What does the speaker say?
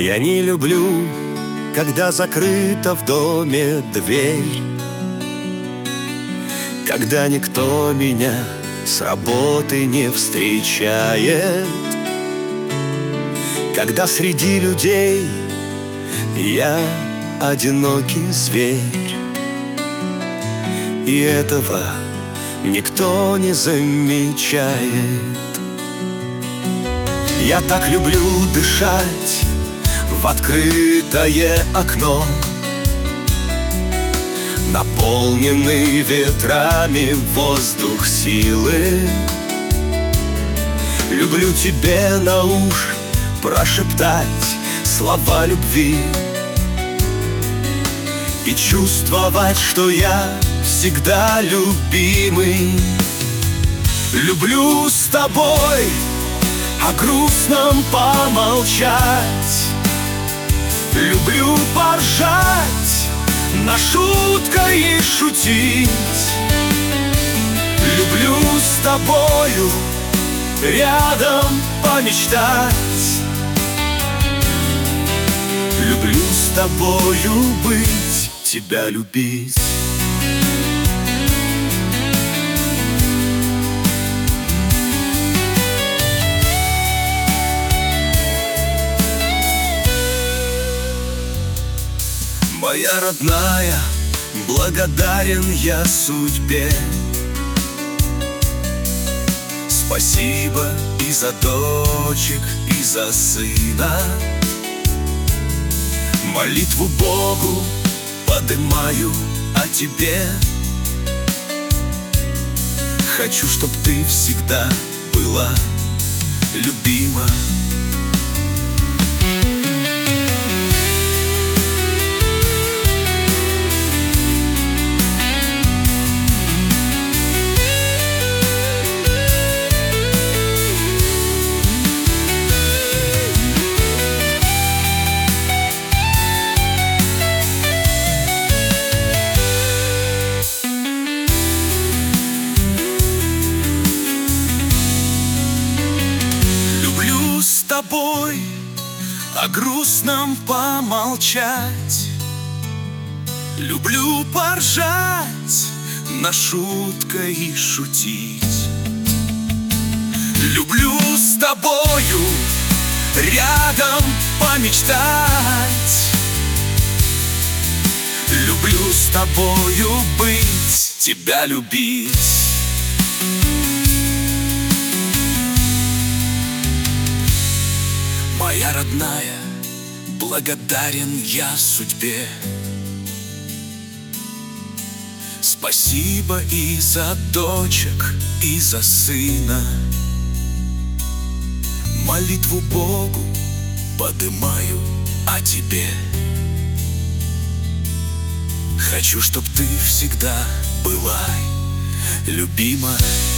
Я не люблю, когда закрыта в доме дверь, когда никто меня с работы не встречает, когда среди людей я одинокий зверь, и этого никто не замечает. Я так люблю дышать в открытое окно, наполненный ветрами воздух силы. Люблю тебе на уши прошептать слова любви и чувствовать, что я всегда любимый. Люблю с тобой о грустном помолчать, люблю поржать, на шуткой и шутить. Люблю с тобою рядом помечтать, люблю с тобою быть, тебя любить. Моя родная, благодарен я судьбе. Спасибо и за дочек, и за сына. Молитву Богу подымаю о тебе. Хочу, чтоб ты всегда была любима. С тобой о грустном помолчать, люблю поржать, на шуткой и шутить. Люблю с тобою рядом помечтать, люблю с тобою быть, тебя любить. Моя родная, благодарен я судьбе. Спасибо и за дочек, и за сына. Молитву Богу подымаю о тебе. Хочу, чтоб ты всегда была любима.